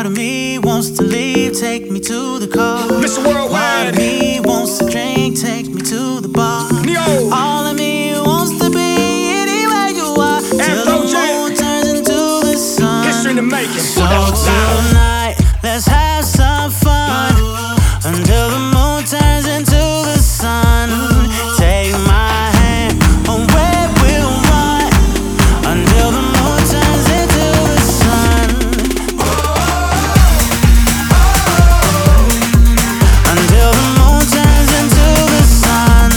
Part of me wants to leave, take me to the car. Mr. Worldwide. Part of me wants to drink, take me to the bar. Neo. All of me wants to be anywhere you are till the moon turns into the sun. History to make it. So tonight, let's have some fun until the moon turns into the sun. Take my hand on where we'll run until the moon turns into the sun. Until the moon turns into the sun.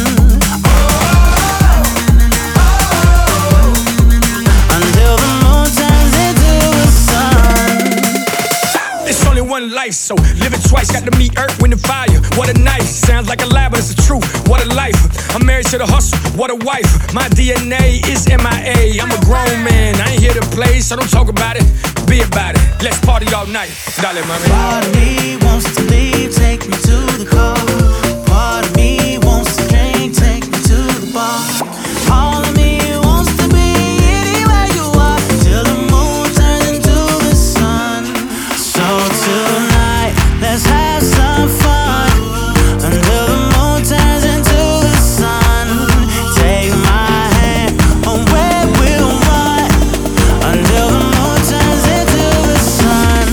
Until the moon turns into the sun. It's only one life, so live it twice. Got to meet earth, wind, and fire. What a night. Sounds like a lie, but it's the truth. What a life. I'm married to the hustle. What a wife. My DNA is MIA. I'm a grown man. I ain't here to play, so don't talk about it. Be about it. Let's party all night. Dale, mami. Part of me wants to leave, take me to the car. Part of me wants to drink, take me to the bar. All of me wants to be anywhere you are till the moon turns into the sun. So tonight, let's have some fun until the moon turns into the sun. Take my hand on where we'll run until the moon turns into the sun.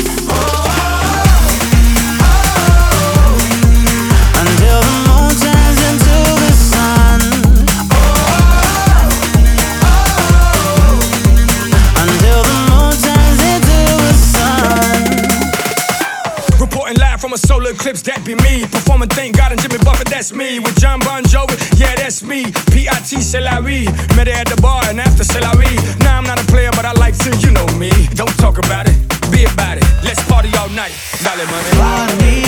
Until the moon turns into the sun. Until the moon turns into the sun. Reporting live from a solar eclipse, that be me. Performing Thank God and Jimmy Buffett, that's me. With John Bon Jovi, yeah, that's me. P.I.T. c'est la vie. Met her at the bar and after c'est la vie. Nah, I'm not a player, but I like to, you know me. Don't talk about it, be about it. Let's party all night. Dale, money. Part of me